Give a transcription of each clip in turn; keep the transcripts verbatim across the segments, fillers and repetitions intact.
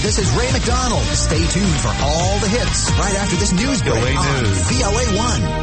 this is Ray McDonald. Stay tuned for all the hits right after this news break on V O A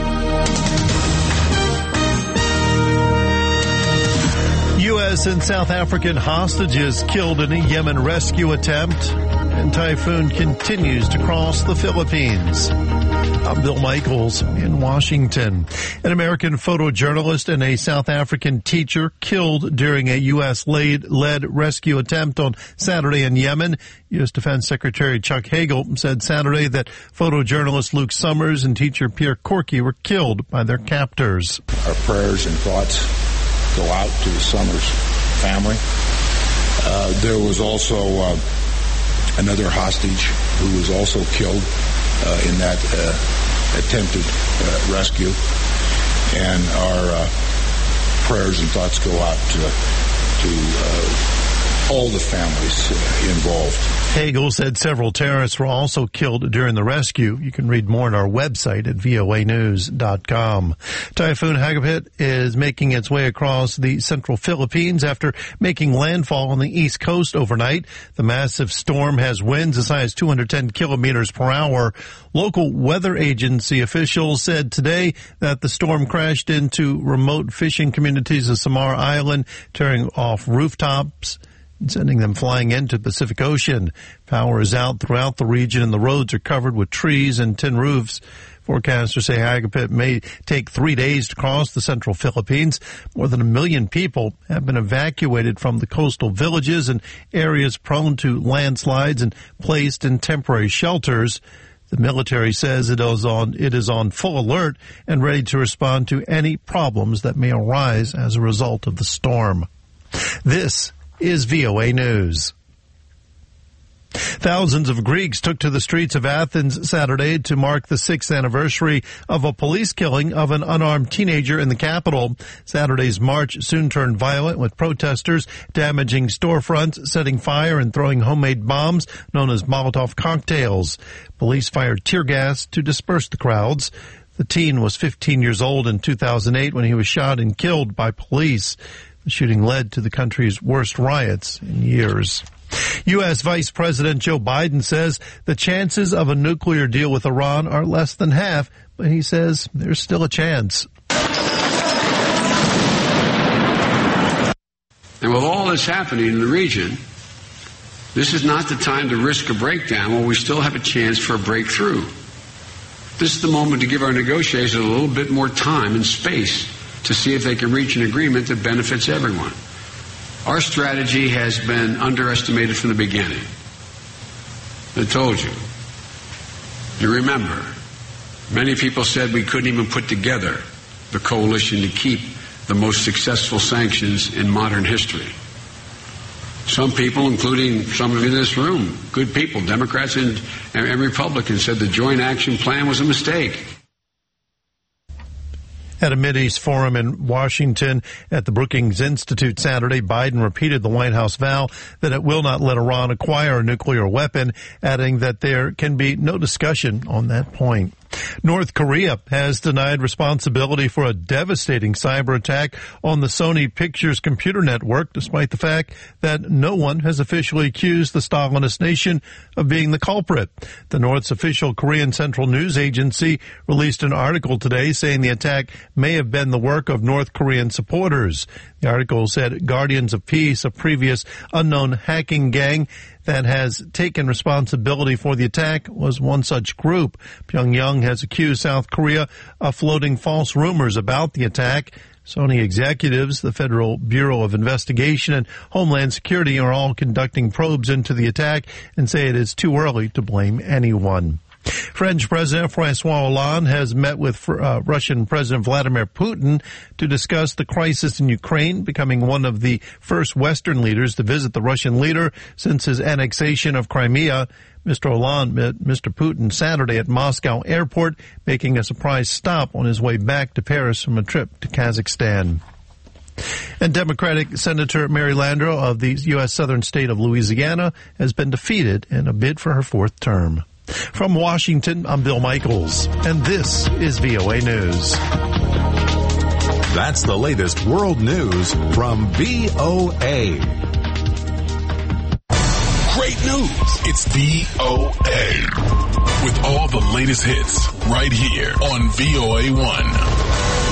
one. U S and South African hostages killed in a Yemen rescue attempt, and typhoon continues to cross the Philippines. I'm Bill Michaels in Washington. An American photojournalist and a South African teacher killed during a U S-led rescue attempt on Saturday in Yemen. U S Defense Secretary Chuck Hagel said Saturday that photojournalist Luke Summers and teacher Pierre Corky were killed by their captors. Our prayers and thoughts go out to the Summers family. Uh, there was also uh, another hostage who was also killed uh, in that uh, attempted uh, rescue. And our uh, prayers and thoughts go out to, to uh, all the families uh, involved. Hagel said several terrorists were also killed during the rescue. You can read more on our website at V O A news dot com. Typhoon Hagupit is making its way across the central Philippines after making landfall on the east coast overnight. The massive storm has winds as high as two hundred ten kilometers per hour. Local weather agency officials said today that the storm crashed into remote fishing communities of Samar Island, tearing off rooftops, sending them flying into the Pacific Ocean. Power is out throughout the region and the roads are covered with trees and tin roofs. Forecasters say Hagupit may take three days to cross the central Philippines. More than a million people have been evacuated from the coastal villages and areas prone to landslides and placed in temporary shelters. The military says it is on, it is on full alert and ready to respond to any problems that may arise as a result of the storm. This is V O A News. Thousands of Greeks took to the streets of Athens Saturday to mark the sixth anniversary of a police killing of an unarmed teenager in the capital. Saturday's march soon turned violent, with protesters damaging storefronts, setting fire and throwing homemade bombs known as Molotov cocktails. Police fired tear gas to disperse the crowds. The teen was fifteen years old in two thousand eight when he was shot and killed by police. The shooting led to the country's worst riots in years. U S Vice President Joe Biden says the chances of a nuclear deal with Iran are less than half, but he says there's still a chance. And with all this happening in the region, this is not the time to risk a breakdown while we still have a chance for a breakthrough. This is the moment to give our negotiators a little bit more time and space to see if they can reach an agreement that benefits everyone. Our strategy has been underestimated from the beginning. I told you. You remember, many people said we couldn't even put together the coalition to keep the most successful sanctions in modern history. Some people, including some of you in this room, good people, Democrats and, and Republicans, said the Joint Action Plan was a mistake. At a Mideast forum in Washington at the Brookings Institute Saturday, Biden repeated the White House vow that it will not let Iran acquire a nuclear weapon, adding that there can be no discussion on that point. North Korea has denied responsibility for a devastating cyber attack on the Sony Pictures computer network, despite the fact that no one has officially accused the Stalinist nation of being the culprit. The North's official Korean Central News Agency released an article today saying the attack may have been the work of North Korean supporters. The article said Guardians of Peace, a previous unknown hacking gang that has taken responsibility for the attack, was one such group. Pyongyang has accused South Korea of floating false rumors about the attack. Sony executives, the Federal Bureau of Investigation, and Homeland Security are all conducting probes into the attack and say it is too early to blame anyone. French President François Hollande has met with uh, Russian President Vladimir Putin to discuss the crisis in Ukraine, becoming one of the first Western leaders to visit the Russian leader since his annexation of Crimea. Mister Hollande met Mister Putin Saturday at Moscow airport, making a surprise stop on his way back to Paris from a trip to Kazakhstan. And Democratic Senator Mary Landrieu of the U S southern state of Louisiana has been defeated in a bid for her fourth term. From Washington, I'm Bill Michaels, and this is V O A News. That's the latest world news from V O A. great news. It's V O A. With all the latest hits right here on V O A one.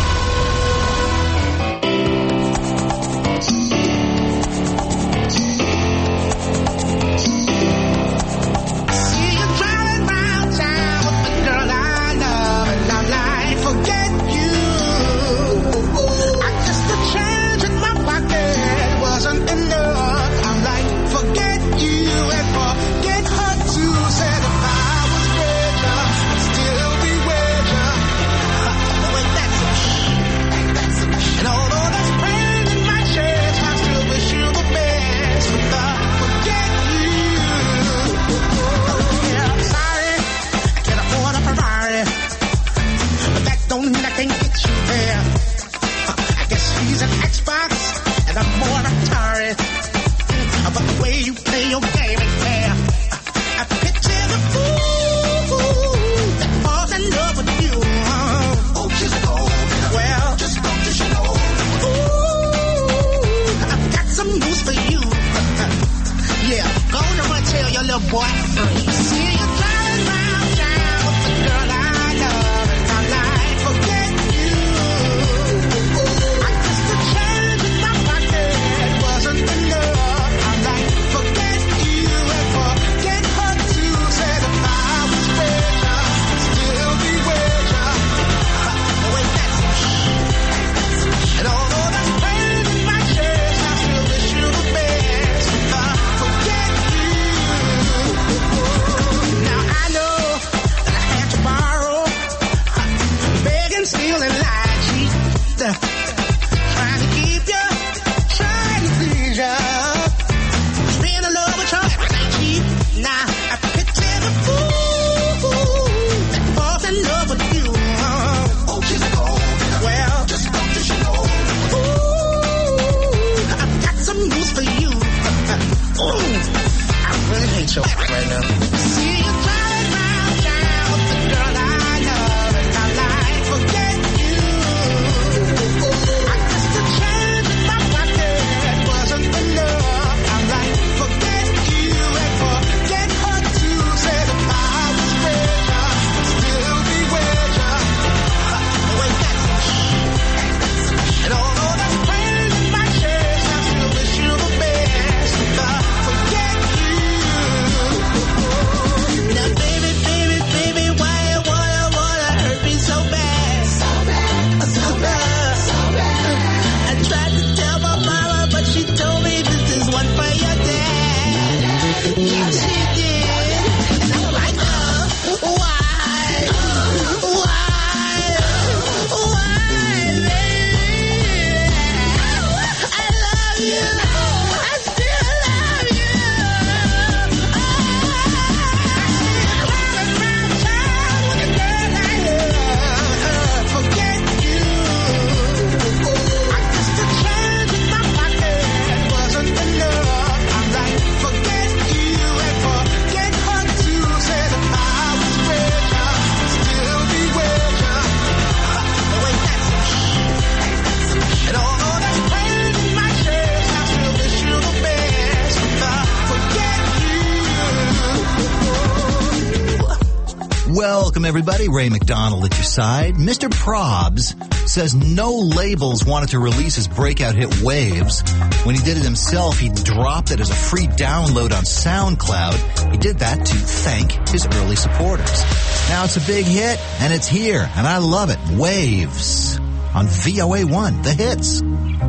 Welcome, everybody. Ray McDonald at your side. Mister Probs says no labels wanted to release his breakout hit Waves. When he did it himself, he dropped it as a free download on SoundCloud. He did that to thank his early supporters. Now it's a big hit, and it's here, and I love it. Waves on V O A one, the hits.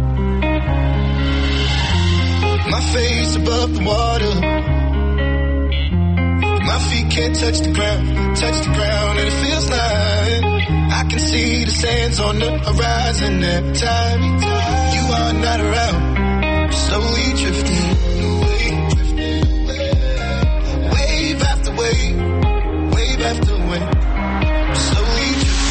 My face above the water. My feet can't touch the ground, touch the ground, and it feels like I can see the sands on the horizon every time you are not around. Slowly drifting away, wave after wave, wave after wave. Slowly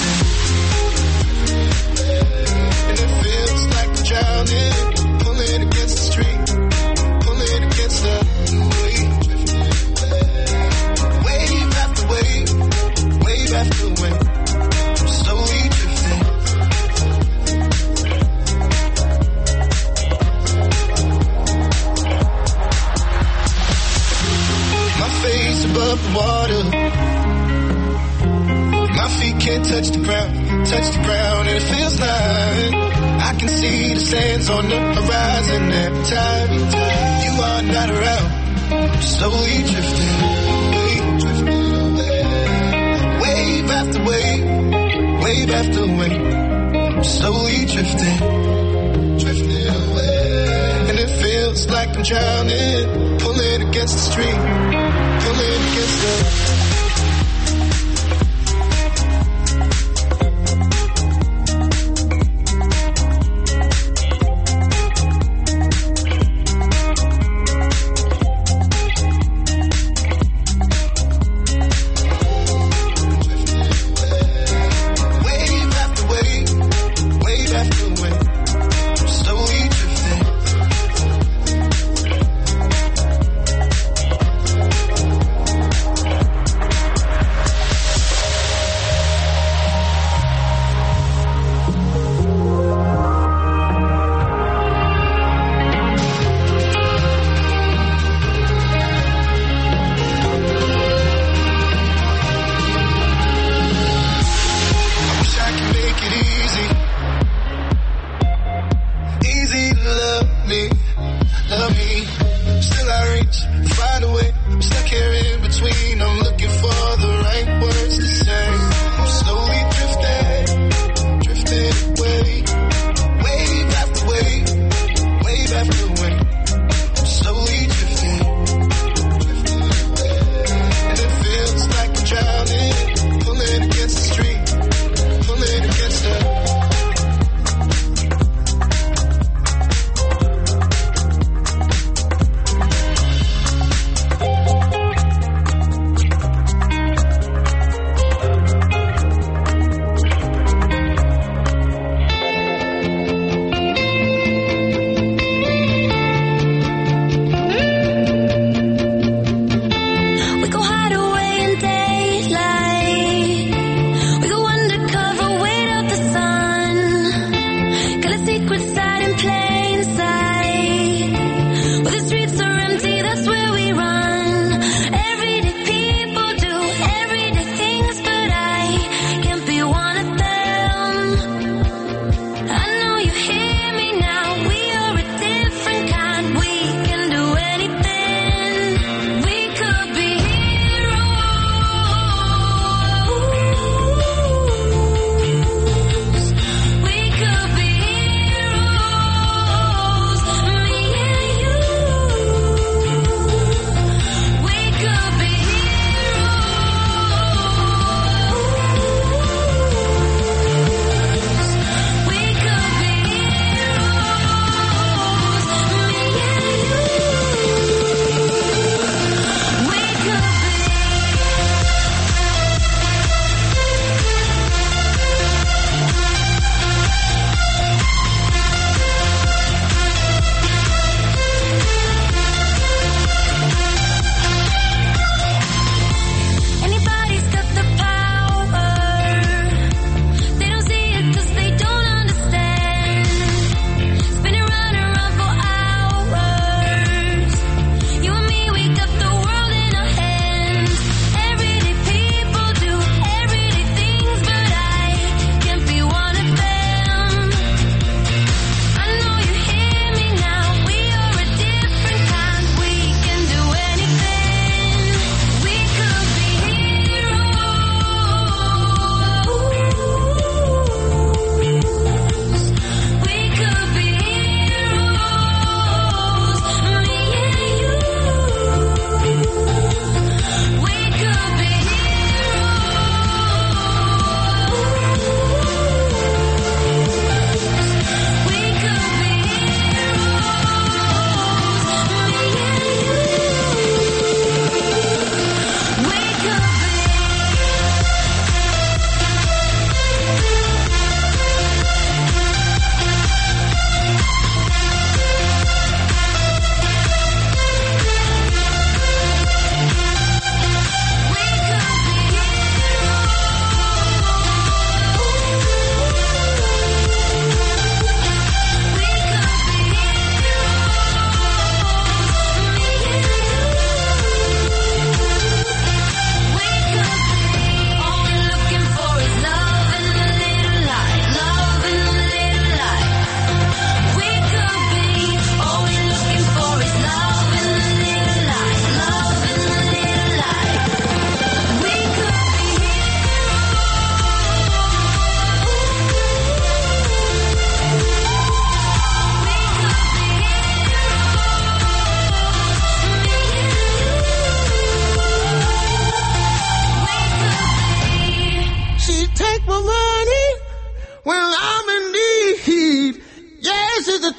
drifting, and it feels like I'm drowning, pulling against the stream, pulling against the wave. Wave after wave, I'm slowly drifting. above the water. My feet can't touch the ground, touch the ground, and it feels like I can see the sands on the horizon every time you are not around. I'm slowly drifting away, drifting away. Wave after wave, wave after wave. I'm slowly drifting, drifting away. And it feels like I'm drowning, pulling against the stream, pulling against the...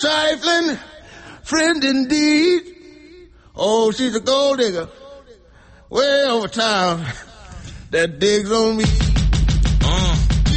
trifling friend indeed. Oh, she's a gold digger way over town that digs on me. Uh.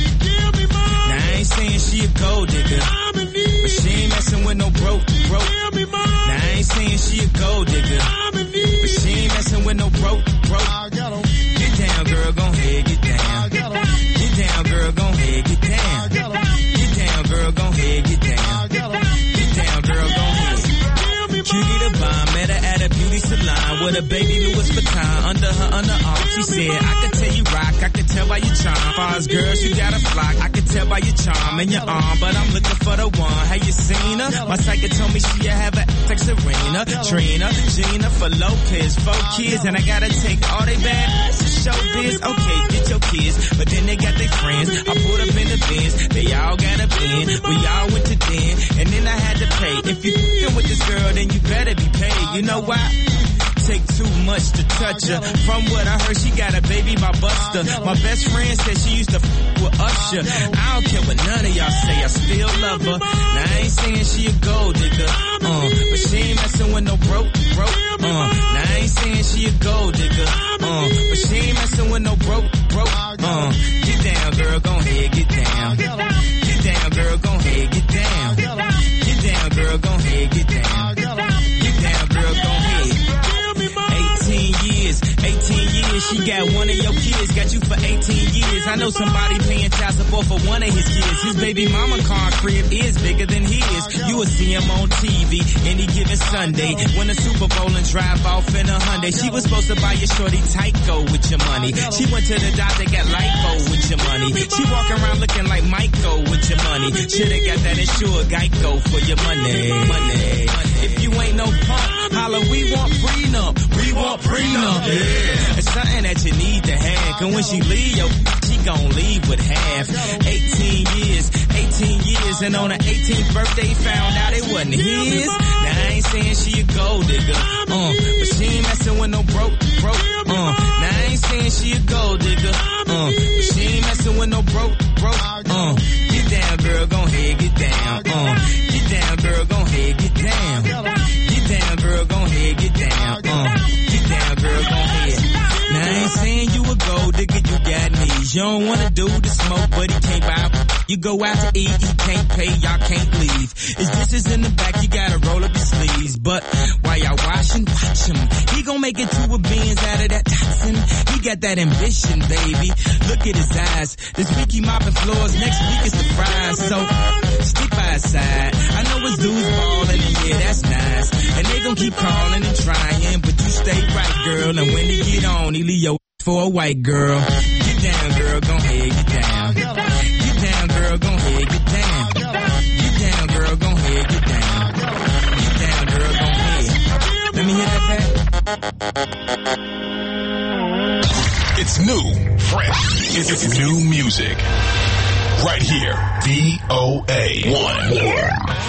Now I ain't saying she a gold digger, but she ain't messing with no broke, broke. Now I ain't saying she a gold digger, but she ain't messing with no broke, broke. Get down, girl, gon' ahead, get down. Get down, girl, gon' ahead, get down. Get down, girl, gon' ahead, get down. Get down, girl, gon' ahead. Cutie the bomb, met her at a beauty salon with a baby Louis Vuitton under her underarm. She said, I could tell you rock, I could tell by your charm. Far as girls, you got a flock, I could tell by your charm and your arm. But I'm looking for the one, have you seen her? My psychic told me she have a like Serena, Trina, Gina, for Lopez, four kids, and I gotta take all they bad to show biz. Okay, get your kids, but then they got their friends. I pulled up in the Benz, they all got a bin. We all went to den, and then I had to pay. If you f***ing with this girl, then you better be paid. You know why? Take too much to touch her. From what I heard, she got a baby by Buster. My best friend said she used to f*** with Usher. I don't care what none of y'all say, I still love her. Now I ain't saying she a gold digger, uh, but she ain't messing with no broke, broke. Uh, now I ain't saying she a gold digger, uh, but she ain't messing with no broke, broke. Uh, get down, girl, gon' ahead, get down. Get down, girl, gon' ahead, get down. Get down, girl, gon' ahead, get down. Get down, girl, gon' ahead. eighteen years, eighteen years, she got one of your kids, got you for eighteen years. I know somebody paying child support for one of his kids. His baby mama car crib is bigger than his. You will see him on T V any given Sunday. Win a Super Bowl and drive off in a Hyundai. She was supposed to buy your shorty Tyco with your money. She went to the doctor, got lipo with your money. She walk around looking like Michael with your money. Shoulda got that insured Geico for your money. Money. If you ain't no punk, holla, we want prenup. We want prenup. Yeah. It's something that you need to have. Cause when she leave, yo, she gon' leave with half. eighteen years, eighteen years, and on her eighteenth birthday, found out it wasn't his. Now I ain't saying she a gold digger, uh, but she ain't messing with no broke, broke, uh. Now I ain't saying she a gold digger, uh, but she ain't messing with no broke, broke, uh. Get down, girl, gon' ahead, get down, uh. Get down, girl, gon' ahead, get down. Get down, girl, gon' ahead, get down, uh. Get down, girl, gon' ahead. Now I ain't saying you a gold digger, you got knees. You don't wanna do the smoke, but he can't buy. You go out to eat, he can't pay, y'all can't leave. His dishes in the back, you gotta roll up your sleeves. But while y'all washing, watch him. He gon' make it to a Benz out of that toxin. He got that ambition, baby. Look at his eyes. This week he mopping floors, next week it's the fries. So stick by his side. I know his dudes ballin', and yeah, that's nice. And they gon' keep calling and trying, but you stay right, girl. And when he get on, he leave your for a white girl. Get down, girl, gon' ahead, get down. Get down, girl, gon' ahead, get down. Get down, girl, gon' ahead, get down. Get down, girl, gon' ahead. Let me hear that back. It's new, fresh. It's, it's new music. Right here. V O A one.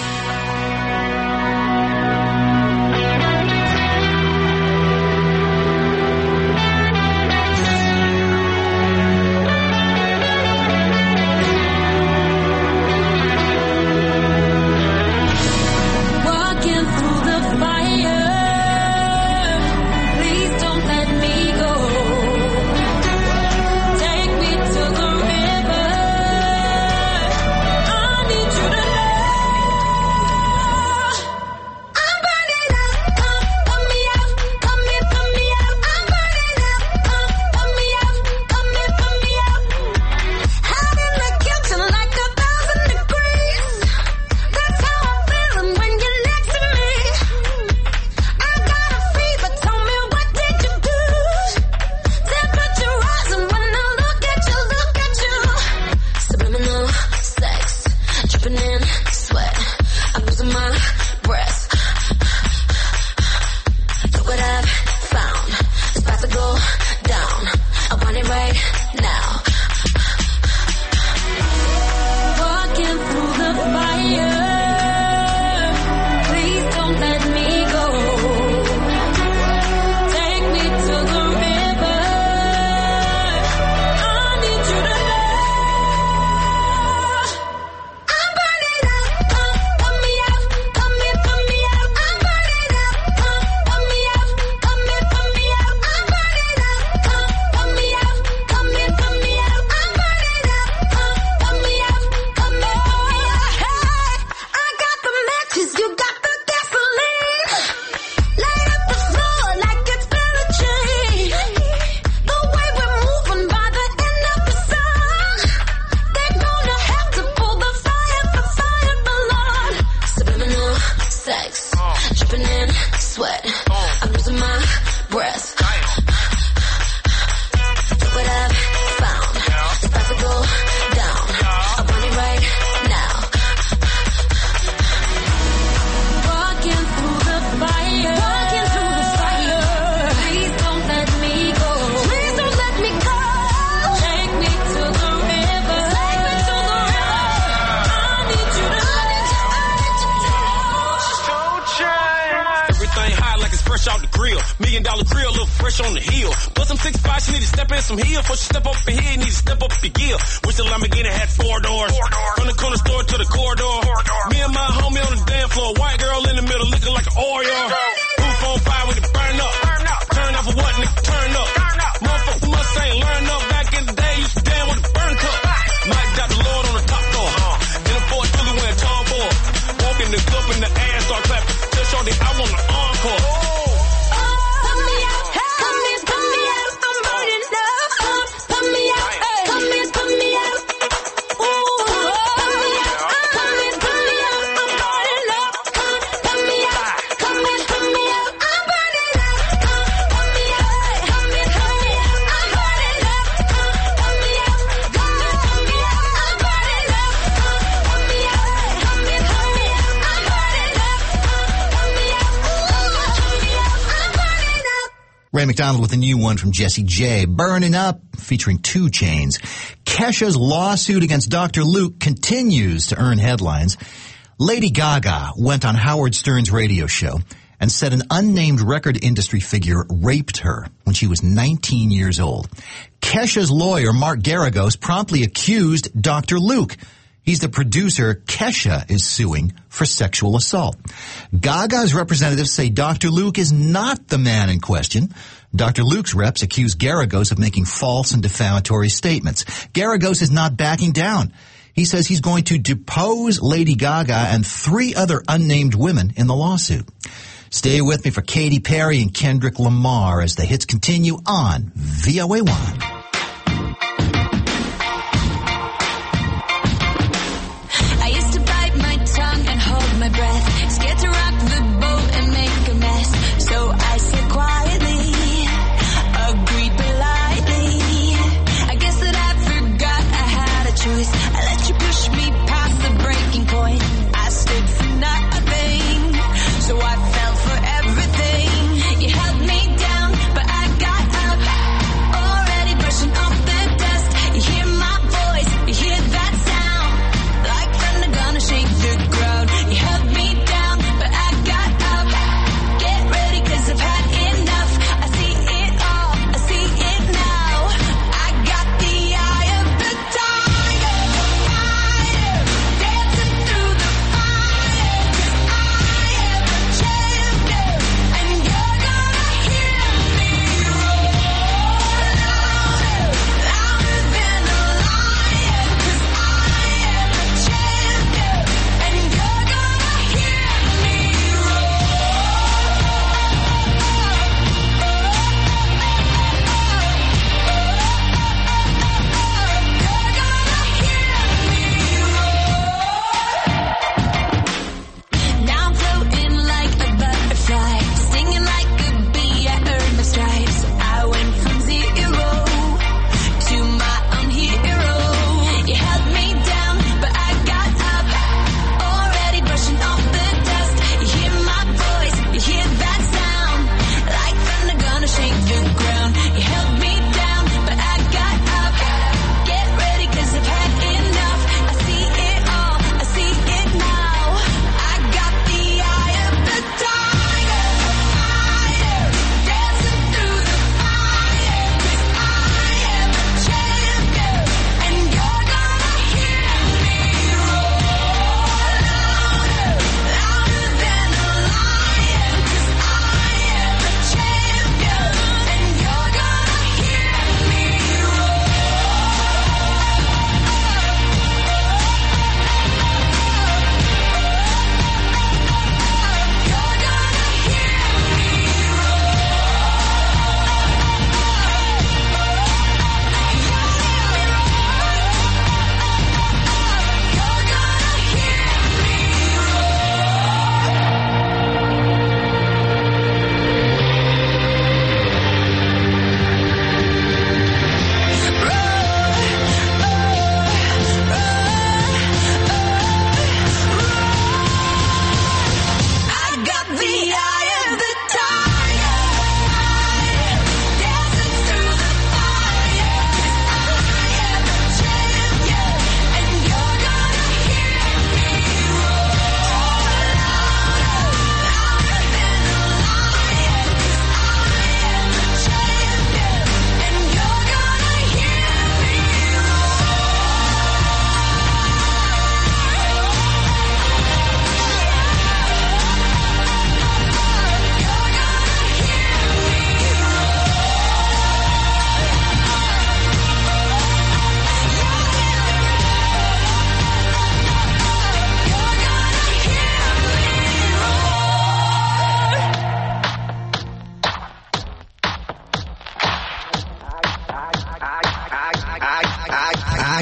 I'm losing my breath. Look what I've found. It's about to go down. I want it right now. Walking through the fire. Walking through the fire. Please don't let me go. Please don't let me go. Take me to the river. Take me to the river. I need you to I need you, I need you to Everything hot like it's fresh out the grill. Million dollar grill, look fresh on the hill. Put some six five, she need to step in some heel. Before she step up in here, you need to step up your gear. Wish the Lamborghini had four doors. Four doors. From the corner store to the corridor. Corridor. Me and my homie on the damn floor. White girl in the middle looking like an Oreo. Roof on fire with it burn up. Burn up. Turn up for what, nigga? Turn up. Turn up. Motherfucker must ain't learn up. Back in the day, used to damn with a burn cup. Mike got the Lord on the top floor. In a Ford Philly wearing tall boy. Walk in the club and the ass start clapping. Tell Shorty I want an encore. Put me out, come in, put me out, I'm burning up. Put me out, come in, put me out. Ooh, put me out, come in, put me out, I'm burning up. Put me out, come in, put me out, I'm burning up. Put me out, come in, put me out, I'm burning up. Put me out, come in, put me out, I'm burning up. Put me out, come in, put me out, I'm burning up. Put me out, ooh, put me out, I'm burning up. Ray McDonald with a new one from Jessie J. Burning Up, featuring two Chainz. Kesha's lawsuit against Doctor Luke continues to earn headlines. Lady Gaga went on Howard Stern's radio show and said an unnamed record industry figure raped her when she was nineteen years old. Kesha's lawyer, Mark Garagos, promptly accused Doctor Luke. He's the producer Kesha is suing for sexual assault. Gaga's representatives say Doctor Luke is not the man in question. Doctor Luke's reps accuse Garagos of making false and defamatory statements. Garagos is not backing down. He says he's going to depose Lady Gaga and three other unnamed women in the lawsuit. Stay with me for Katy Perry and Kendrick Lamar as the hits continue on V O A one. I used to bite my tongue and hold my breath, scared to rock the boat and make a mess. So I said quietly, agreed politely. I guess that I forgot I had a choice. I let you push me past the breaking point. I stood for nothing, so I fell for everything. You held me down, but I got up. Already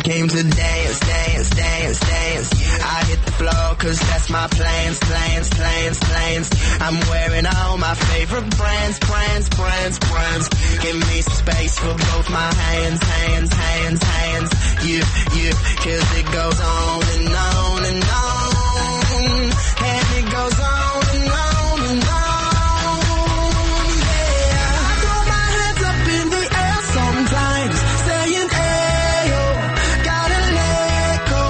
came to dance, dance, dance, dance. I hit the floor cause that's my plans, plans, plans, plans. I'm wearing all my favorite brands, brands, brands, brands. Give me some space for both my hands, hands, hands, hands. Yeah, yeah, cause it goes on and on and on. And it goes on and on and on. Yeah, I throw my hands up in the air sometimes, saying, ayo, gotta let go.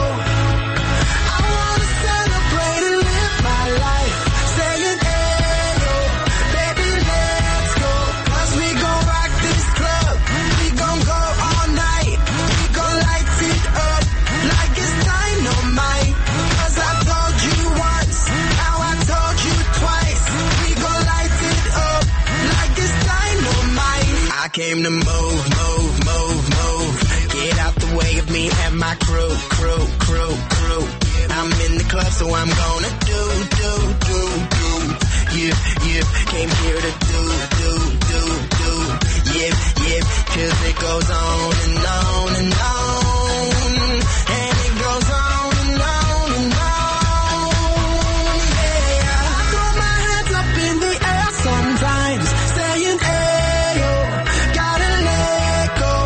I wanna celebrate and live my life, saying, ayo, baby, let's go. Cause we gon' rock this club, we gon' go all night, we gon' light it up like it's dynamite. Cause I told you once, now I told you twice, we gon' light it up like it's dynamite. I came to move, move, move, move. Get out the way of me and my crew, crew, crew, crew. I'm in the club, so I'm gonna do, do, do, do. Yeah, yeah, came here to do, do, do, do. Yeah, yeah, cause it goes on and on and on. And it goes on and on and on. Yeah, I throw my hands up in the air sometimes, saying, ayo, gotta let go.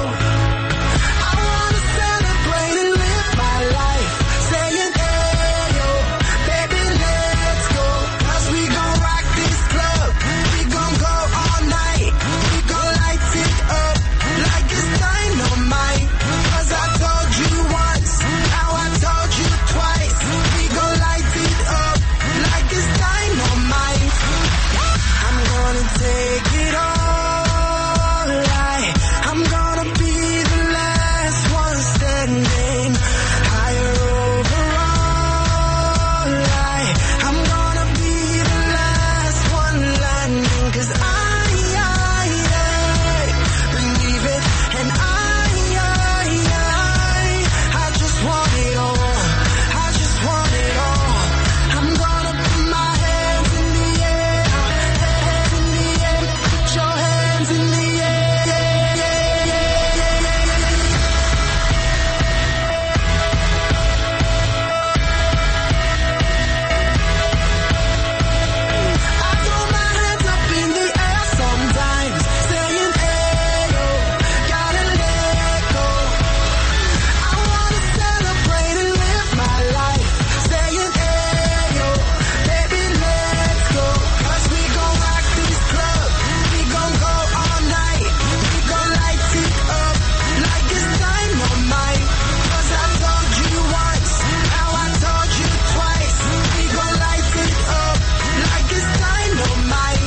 I wanna celebrate and live my life, saying, ayo, baby, let's go. Cause we gon' rock this club, we gon' go all night, we gon' light it up like it's dynamite. Cause I told you once, now I told you twice, we gon' light it up like it's dynamite. I'm gonna take it all right, I'm gonna be the last one standing, higher over all right, I'm gonna be the last one landing. Cause I, I, I believe it, and I, I, I, I just want it all, I just want it all. I'm gonna put my hands in the air, hands in the air, put your hands in the air, yeah, yeah, yeah, yeah, I throw my hands up in the air sometimes, saying, ayo, gotta let go. I wanna celebrate and live my life, saying, ayo, baby, let's go. Cause we gon' rock this club, we gon' go all night, we gon' light it up like it's dynamite. Cause I told you once, now I told you twice, we gon' light it up like it's dynamite.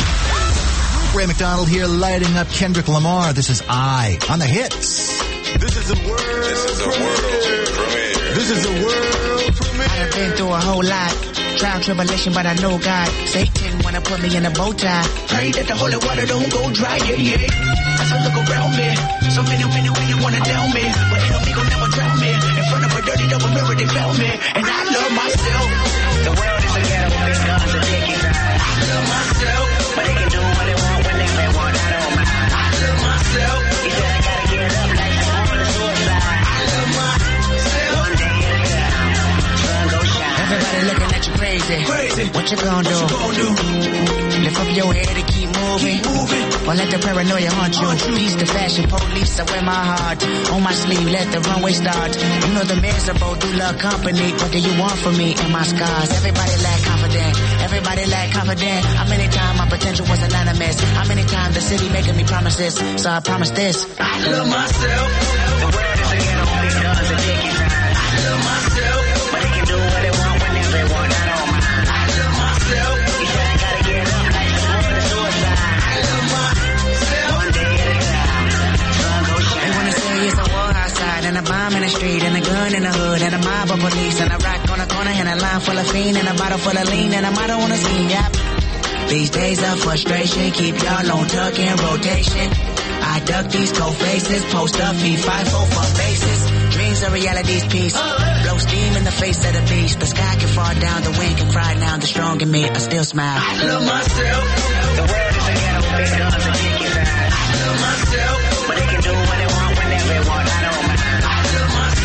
Ray McDonald here, lighting up Kendrick Lamar. This is I on the hits. This is a world This is a world premiere. This is a world premiere. I done been through a whole lot. Trial, tribulation, but I know God. Satan wanna put me in a bow tie. Pray that the holy water don't go dry, yeah, yeah. As I look around me, so many, many, many wanna down me, but enemy gon' never drown me. In front of a dirty double mirror, they found me, and I love myself. The world is a ghetto, big guns and dick inside. I love myself, but they can do what they want when they may want. I don't mind. I love myself. You said I gotta get up like I'm on the suicide. I love myself. One day at a time, sun go shine. Everybody looking at you crazy. Crazy. What you gonna do? What you gonna do? Lift up your head and keep moving. Keep moving. Or let the paranoia haunt you. Peace the fashion police, I wear my heart on my sleeve. Let the runway start. You know the miserable do love company. What do you want from me and my scars? Everybody lack confident. Everybody lack confident. How many times my potential was anonymous? How many times the city making me promises? So I promise this. I love myself. The world is a ghetto, big guns and dick inside. I love myself, but they can do what they want whenever they want. I don't mind. I love myself. You said I gotta get up like the world is suicide. I love myself. One day at a time, sun go shine. They wanna say it's a war outside and a bomb in the street and a gun in the hood and a mob of police and a rock on the corner and a line full of fiend and a bottle full of lean and a motto on the scene. Yep. These days of frustration keep y'all on tuck in rotation. I duck these cold faces, post up, feed five, four, for faces. Dreams are reality's piece. Blow steam in the face of the beast. The sky can fall down, the wind can cry now. The strong in me, I still smile. I love myself. The world is a ghetto, big guns and dick inside. I love myself, but they can do what they want whenever they want. I don't mind. I love myself.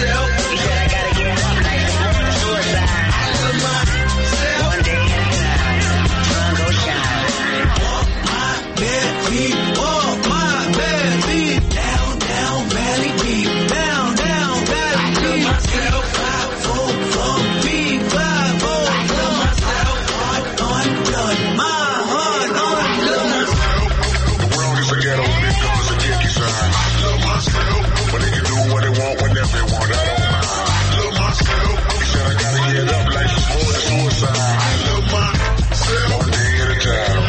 deep. Oh, my baby. Down, down, valley deep. Down, down, valley deep. I love myself. Five, four, four, three, five, four. I love myself. Heart undone. My heart undone. The world is a ghetto when it comes to Dickie sign. I love myself, but they can do what they want whenever they want. I don't mind. I love myself. He said I gotta get up like it's more than suicide. I love myself. One day at a time.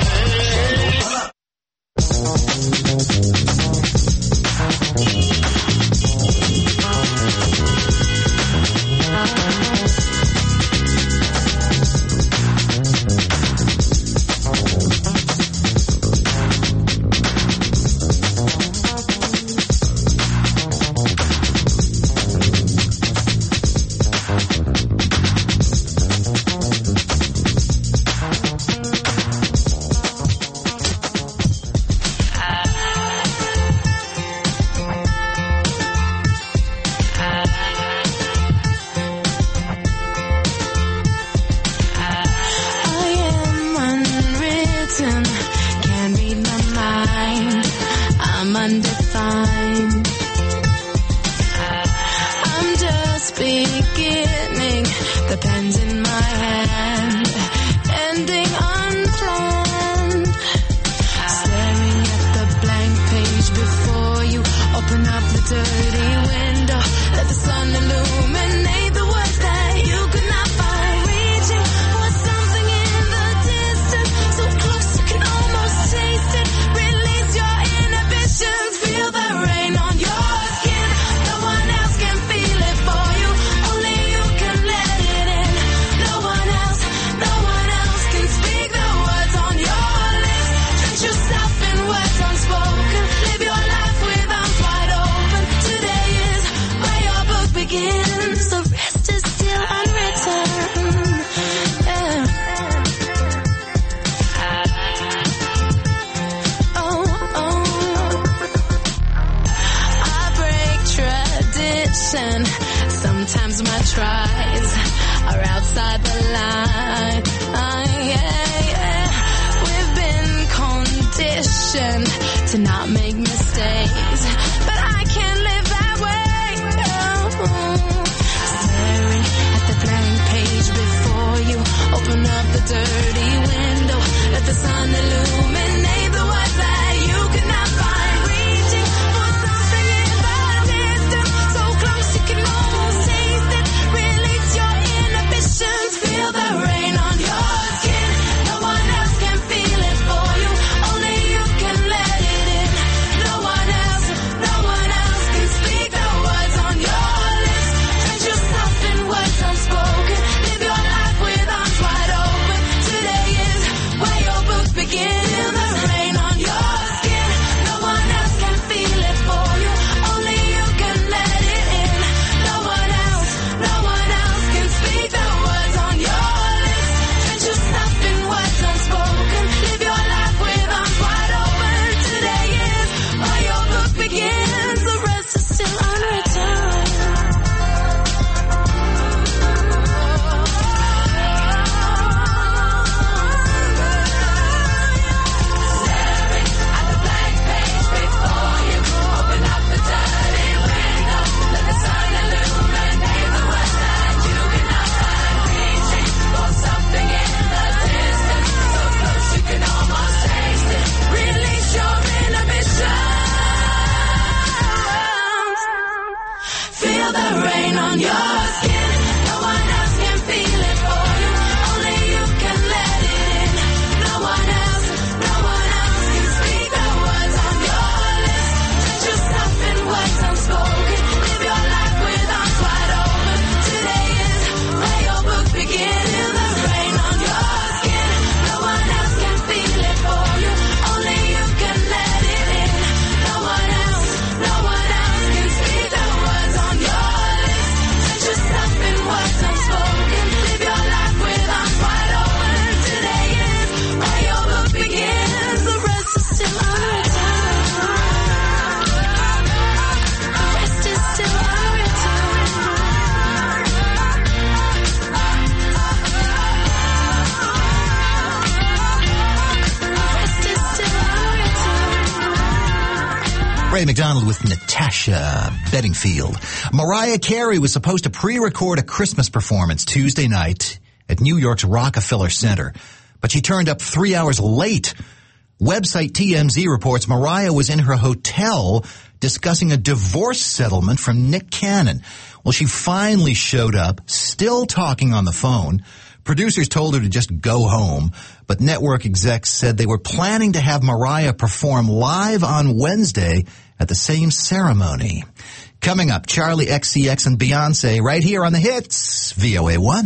Ray McDonald with Natasha Bedingfield. Mariah Carey was supposed to pre-record a Christmas performance Tuesday night at New York's Rockefeller Center, but she turned up three hours late. Website T M Z reports Mariah was in her hotel discussing a divorce settlement from Nick Cannon. Well, she finally showed up, still talking on the phone. Producers told her to just go home, but network execs said they were planning to have Mariah perform live on Wednesday at the same ceremony. Coming up, Charlie X C X and Beyonce right here on the Hits, V O A one.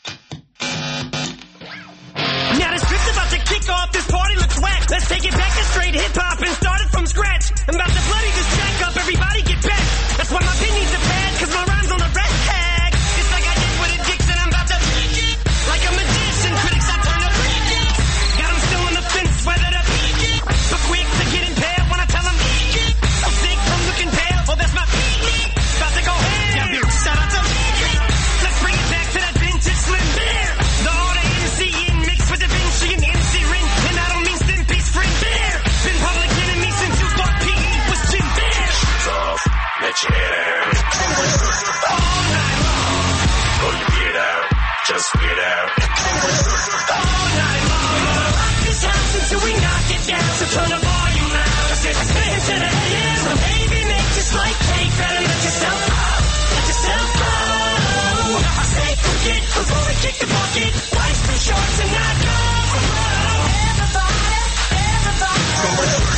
Now the strip's about to kick off, this party looks whack. Let's take it back to straight hip-hop and start it from scratch. I'm about to bloody this track up, everybody get back. That's why my pen needs a pad, cause my rhyme's on the red tag. It's like I did with Addiction, I'm about to like a magician, critics I turn up. Got them still on the fence, whether to but quick to get impaled when I tell them so sick from looking pale, oh that's my about to go ham. Yeah, bitch, shout out to let's bring it back to that vintage Slim Bear. The order M C in mixed with Da Vinci and M C Rin, and I don't mean Stimpy's friend Bear. Been public enemy since you thought P E was Jim Bear. Shoes off, let your head out. All night long. Pull your beard out, just weird out. All night long. Rock this house until we knock it down. So turn the volume loud. Cause it's spin to the A M. So baby, make just like cake. Better let yourself go. Let yourself go. I say forget before we kick the bucket. Life's too short to not go. Everybody, everybody.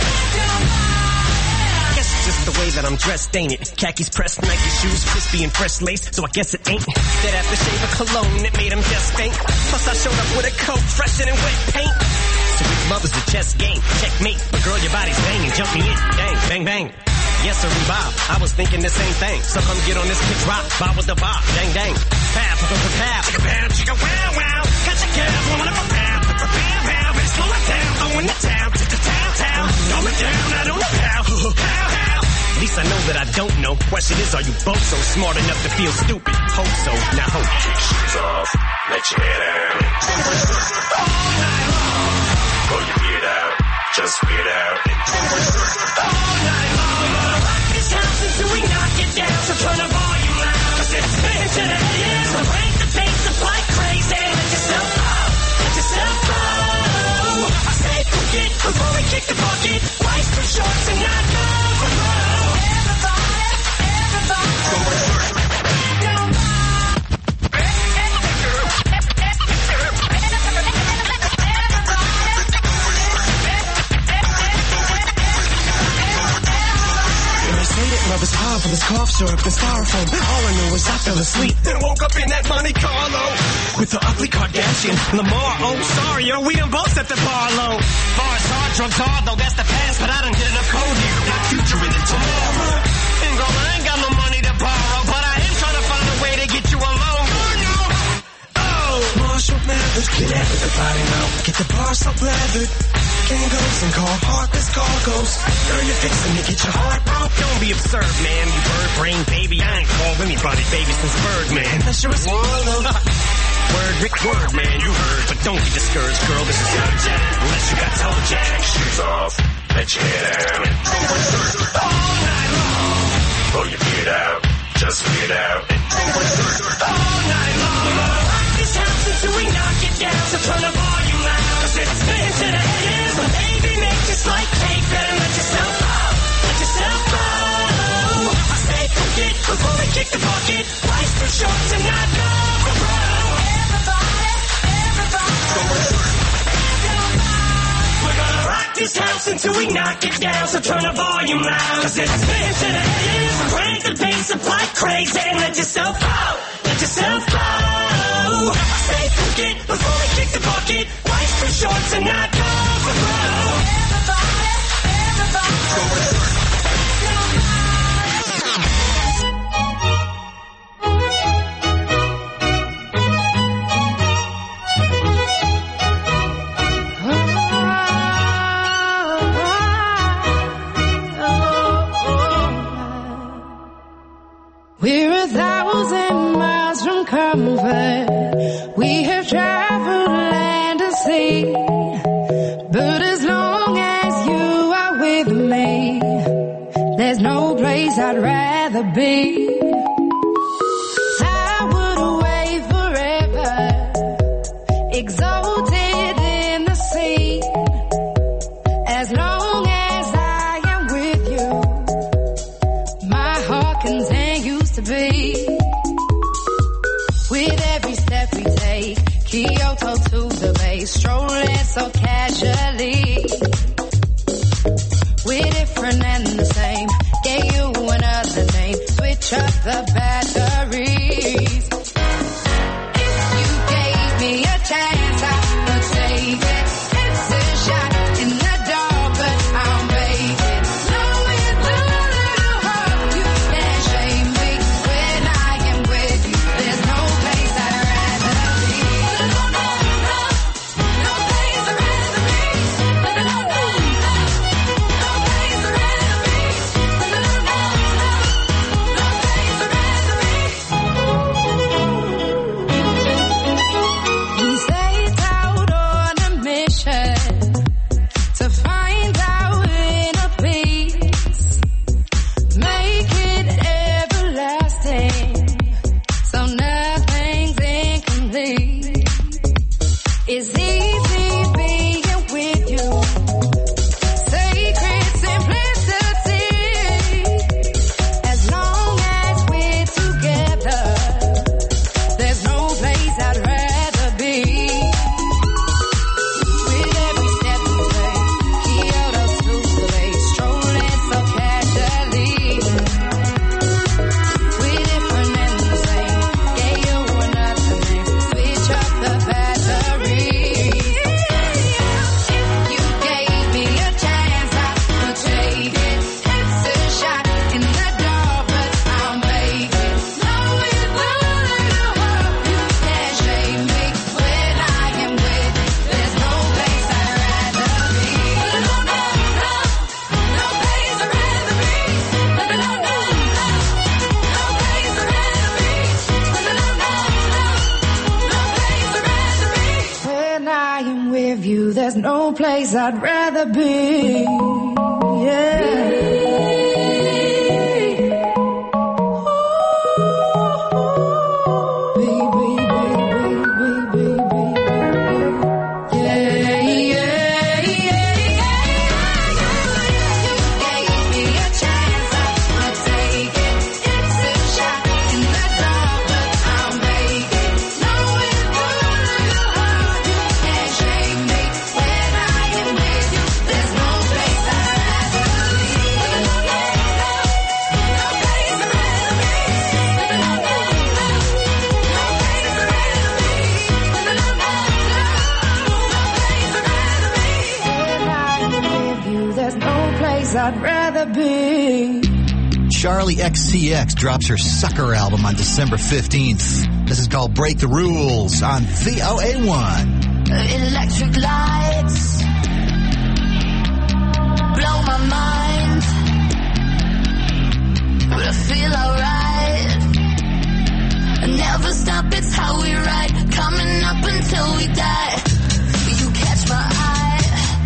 Guess it's just the way that I'm dressed, ain't it? Khakis pressed, Nike shoes, crispy and fresh lace, so I guess it ain't that aftershave of cologne that made him just faint. Plus I showed up with a coat fresher than wet paint. So if love is the chess game, checkmate. But girl, your body's banging, jump me in, bang, bang, bang. Yes, sir, Bob. I was thinking the same thing. So come get on this kick rock, bob with the bob, dang, dang. Pow, pow, pow, pow, chicka, pow, chicka, wow, wow. Got your girl, blowing up a pow, pow, pow, pow, baby, slow it down, throwing the town, to the town, town. Going down, I don't know how, how, how. At least I know that I don't know. Question is, are you both so smart enough to feel stupid? Hope so, now hope. Kick shoes off, let your head out. All night long. Pull your beard out, just weird out. All night long. Rock this house until we knock it down. So turn the volume loud. Cause it's spin to the A M. So break the pace up like crazy. Let yourself go. Let yourself go. I say forget before we kick the bucket. Life's too short to not go. Everybody, everybody. Love is hard from this cough syrup and styrofoam. All I knew was I fell asleep, then woke up in that Monte Carlo with the ugly Kardashian Lamar. Oh, sorry, yo, we done both set the bar low. Far as hard drugs are, though, that's the past, but I done did enough code here. Not future in it tomorrow. And girl, I ain't got no money to borrow, but I am trying to find a way to get you alone. Oh, Marshall Mathers, get everybody know. Get the bar so leathered. Kangos and call heartless cargoes. Girl, you're fixing to get your heart broke. Don't be absurd, man. You bird brain baby. I ain't called anybody baby since Birdman. Unless you're a swallow. Word, Rick, word, man. You heard. But don't be discouraged, girl. This is your jam. Unless you got toe jam. Shoes off, let your head out. All night long. Pull your beard out, just weird out. All night long. Rock this house until we knock it down. So turn the volume loud. Cause it's spin to the A M. So baby, make just like cake. Better let yourself go. Let yourself go. I say forget before we kick the bucket. Life's too short to not go. Everybody, everybody. We're gonna rock this house until we knock it down. So turn the volume loud. Cause it's spin to the A M. Crank the bass up like crazy. Let yourself go. Let yourself go. I say forget before we kick the bucket. Life's too short to not go. Everybody, everybody. We're a thousand miles from comfort. We have traveled land and sea. But as long as you are with me, There's no place I'd rather be. I would away forever, exalted in the sea. As long as I am with you, my heart continues to beat. With every step we take, Kyoto to the bay, strolling so casually. We're different and the same, gave you another name, switch up the batteries. If you gave me a chance, I would take it. It's a shot in the dark, but I'll make it. Knowing the little hope you can shame me when I am with you. There's no place I'd rather be. No, no, no, no place I'd rather be. No, no, no, no. We set out on a mission to find our inner peace, make it everlasting, so nothing's incomplete. It's easy being with you, sacred simplicity. As long as we're together, there's no place I'd rather be. With every step we take, Kyoto to the bay, strolling so casually. We're different and the same, gave you another name, switch up the batteries. If you gave me a chance, I would take it. It's a shot in the dark, but I'll make it. Knowing the little hope you can shame me when I am with you. There's no place I'd rather be. No, no, no, no place I'd rather be. No, no, no, no, no place I'd rather be. No, no, no, no, no place I'd rather be. When I am with you, there's no place I'd rather be. Yeah. I'd rather be. Charlie X C X drops her Sucker album on December fifteenth. This is called Break the Rules on V O A one. Electric lights blow my mind, but I feel alright. Never stop, it's how we ride, coming up until we die. You catch my eye,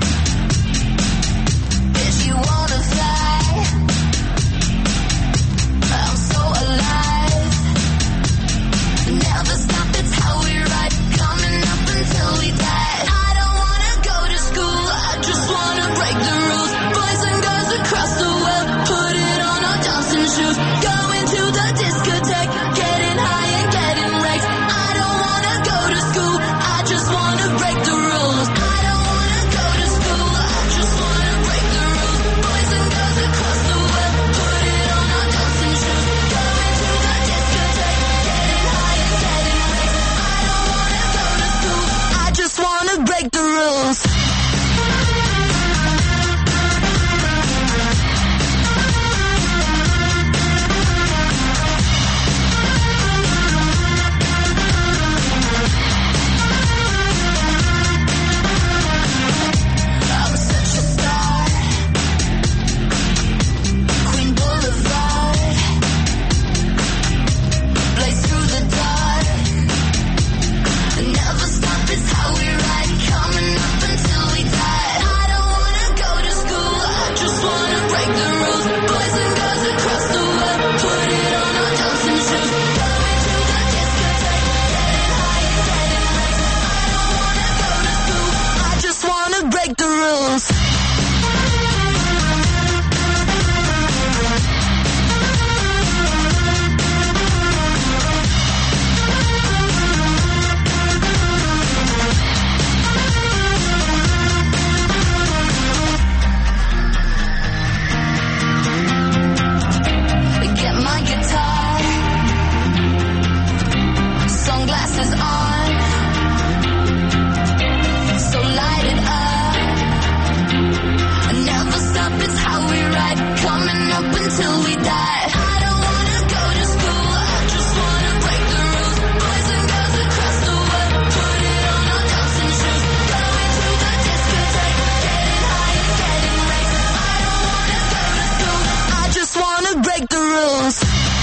if you wanna fly. I'm so alive. Never stop, it's how we ride, coming up until we die. I don't wanna go to school, I just wanna break the rules. Boys and girls rules.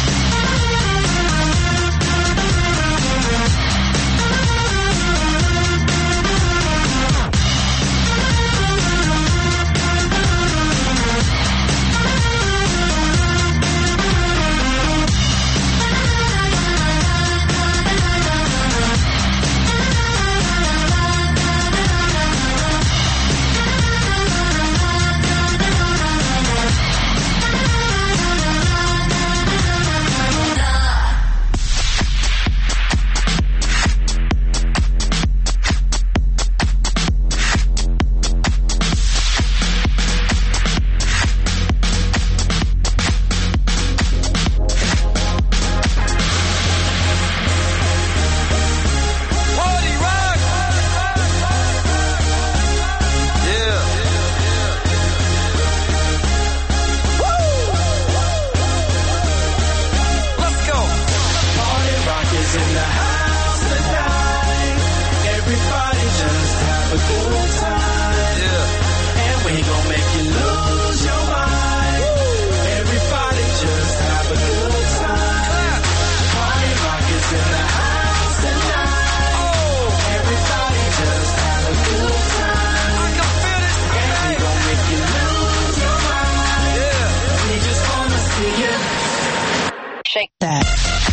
Shake that.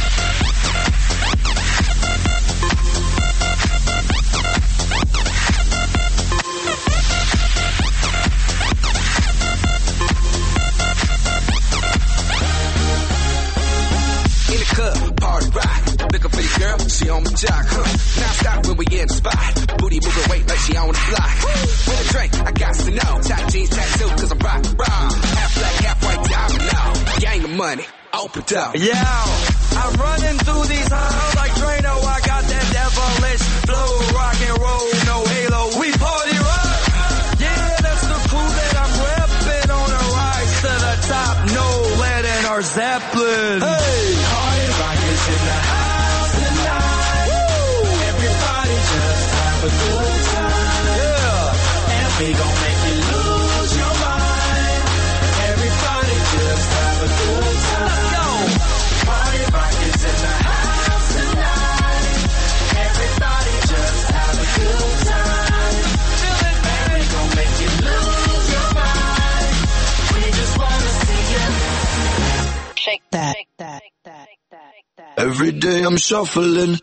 In the club, party rock. Looking for your girl, she on my jock, huh? Now stop when we in the spot. Booty moving weight like she on the block. With a drink, I got to know. Tight jeans, tattoo, cause I'm rock, rock. Half black, half white, diamond now. Gang of money, open up. Yo, I'm running through these halls like Drano. I got that devilish flow, rock and roll, no halo. We party rock. Yeah, that's the crew that I'm repping on a rise to the top. No lead in our Zeppelin. Hey, party rock is in the house tonight. Woo! Everybody just have a good time. Yeah, and we gon' make you lose your mind. Everybody just have a good time. Let's go. Party rock is in the house tonight. Everybody just have a good time. Feel it, baby. We gon' make you lose your mind. We just wanna see you shake that. Shake that. Every day I'm shuffling.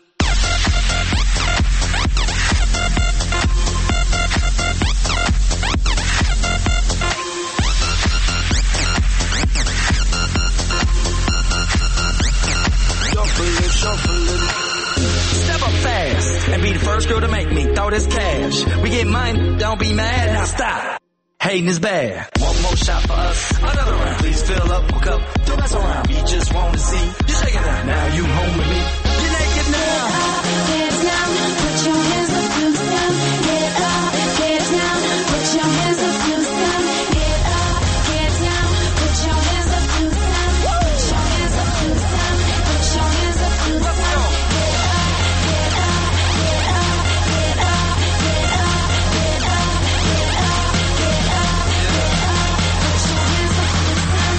Shuffling, shuffling. Step up fast and be the first girl to make me throw this cash. We get mine, don't be mad, now stop. Hating is bad. One more shot for us, another round. Please fill up a cup, don't mess around. We just want to see you shake it out. Now you home with me. You're naked now. Get down, put your hands up to the sun. Get up, get down, put your hands up to the sun. Get up, get down, put your hands up to the sun. Put your hands up to the sun. Put your hands up to the sun. Get up, get up, get up, get up, get up, get up, get up, get up, get up. Put your hands up to the sun.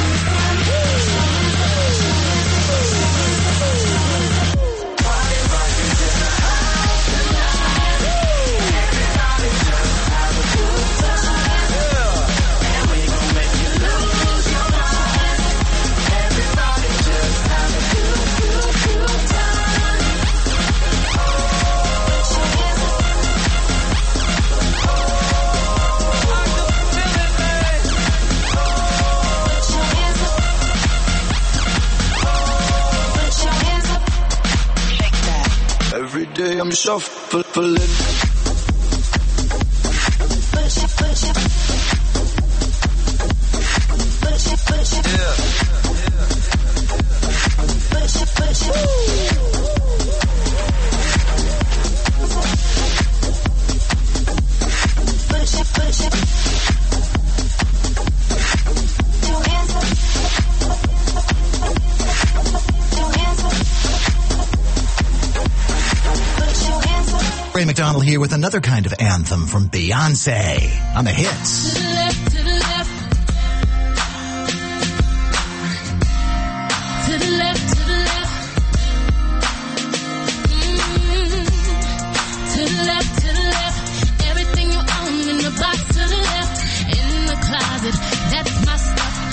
Party rock is in the house tonight. Everybody just have a good time. Yeah, and we gon' make you lose your mind. Everybody just have a good, good, good time. Put your hands up. I can feel it, man. Put your hands up. Put your hands up. Shake that. Every day I'm shuffling. Put your, put your, put your, put your, Yeah. put your, put your. Put your, put your. Two hands up. Two hands up. Put your hands up. Ray McDonald here with another kind of anthem from Beyonce on the hits. To the left, to the left.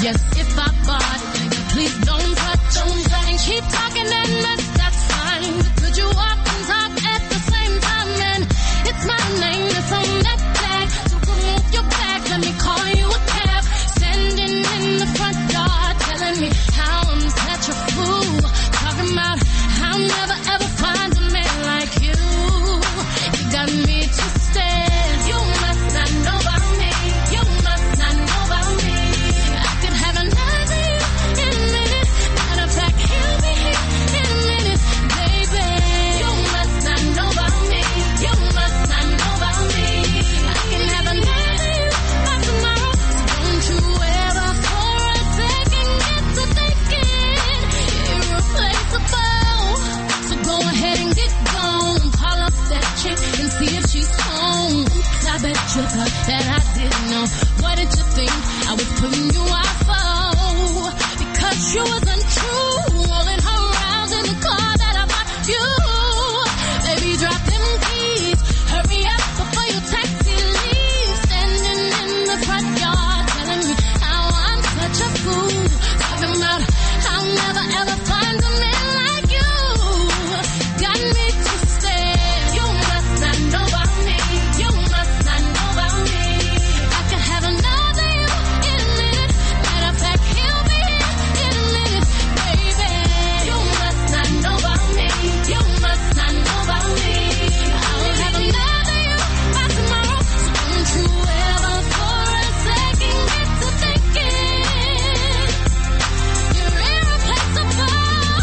Yes, if I bought it, baby, please don't touch, don't touch. And keep talking and that's, that's fine. But could you walk and talk at the same time? And it's my name that's on that tag. So remove your back, let me call you a cab. Standing in the front yard, telling me how I'm such a fool. Talking about I'll never ever find a man like you. You got me twisted. You must not know about me. You must not know about me. I could have another you in a minute. Matter of fact, he'll be here in a minute, baby. You must not know about me. You must not know about me. I can have another you by tomorrow. So don't you ever for a second get to thinking irreplaceable. So go ahead and get gone. Call up that chick and see if she's home. Oops, I bet you thought that I didn't know. What did you think I was putting you off for? Because you wasn't true. Rolling her around in the car that I bought you. Baby, drop them keys. Hurry up before your taxi leaves. Standing in the front yard telling me how I'm such a fool. Talking about I'll never ever find a man like you. Got me twisted. You must not know about me. You must not know about me. I could have another you in a minute. Matter of fact, he'll be here in a minute, baby. You must not know about me. You must not know about me. I'll have another you by tomorrow. So don't you ever for a second get to thinking you're irreplaceable.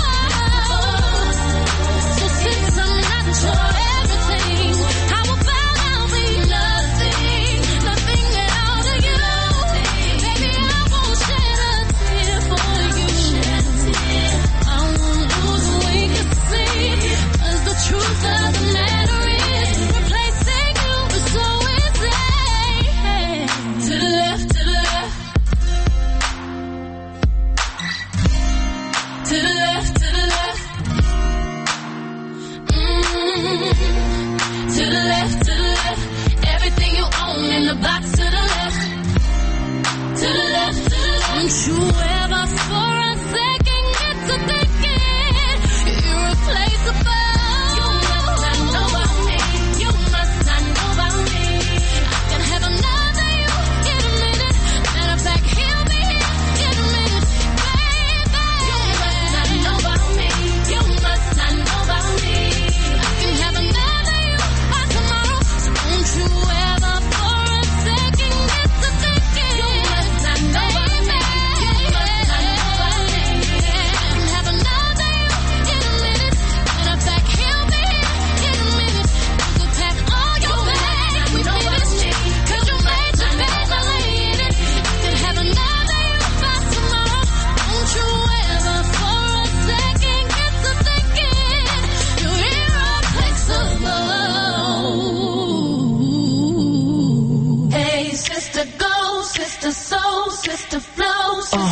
So since I'm not your everything, how about I'll be nothing, nothing at all to you? Baby, I won't shed a tear for you. I won't lose a wink of sleep, 'cause the truth of the matter is replacing you is so easy. To the left, to the left. To the left, to the left. Mm. To the left, to the left. Everything you own in the box to the left. To the left, to the left. Don't you ever for a second get to thinking irreplaceable. You must not know about me. You must not know about me. I can have another you in a minute. Matter of fact, he'll be here in a minute, baby. You must not know about me. You must not know about me. I can have another you by tomorrow. So don't you ever for a second get to thinking you must not know about me. You must not know about me. I can have another you in a minute. Matter of fact, he'll be here in a minute. You could pack all your bags with me, 'cause you made your bed, I lay in it. I can have another you by tomorrow. Don't you ever for a second get to thinking you're irreplaceable. Hey, sister, go, sister, soul, sister, flow, sister.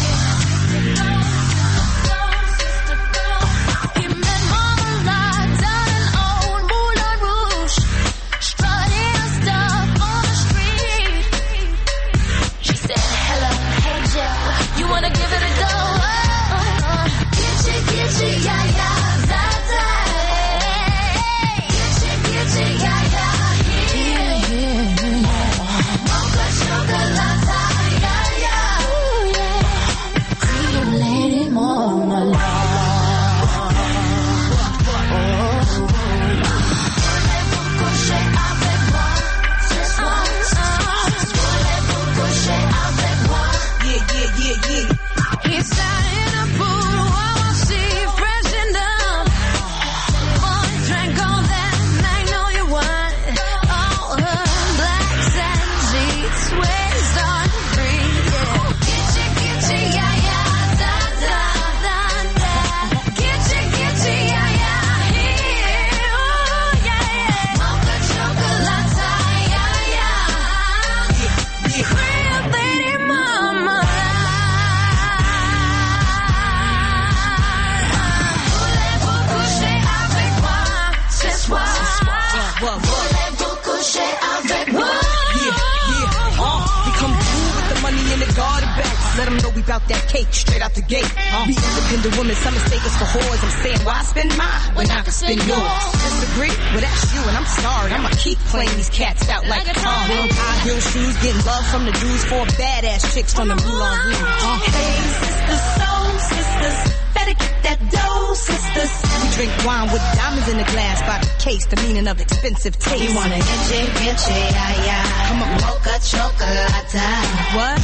He met Mama Lot down in old Moulin Rouge, strutting stuff on the street. She said, hello, hey Joe, you wanna give it a go? Gitchy, gitchy, yeah, yeah, that Gitchy, gitchy, yeah, yeah, yeah. Mocha chocolate, yeah, yeah. Cream lady, Mona Lisa. Voulez-vous coucher avec moi ce soir? Voulez-vous coucher avec moi? Yeah, yeah, yeah, yeah. He sat in a pool while I see freshened up. Boy drank all that magnolia wine. All her black satin sheets waist on free. Yeah. Gitchy, gitchy, yeah, yeah, da, da, da, da. Gitchy, gitchy, yeah, yeah, here, ooh, yeah, yeah. Mocha chocolate, yeah, yeah. Cream lady, mama. Let them know we bout that cake straight out the gate. We independent women, some mistake us for whores. I'm saying, why spend mine when I can spend yours? Disagree? Well, that's you, and I'm sorry. I'ma keep playing these cats out like a car. High heel shoes, getting love from the dudes, four badass chicks from the Moulin Rouge. Uh. Hey, sisters, soul sisters, better get that dough, sisters. We drink wine with diamonds in the glass by the case, the meaning of expensive taste. You want a inche, inche, ay, ay. Come on, mocha chocolate. what?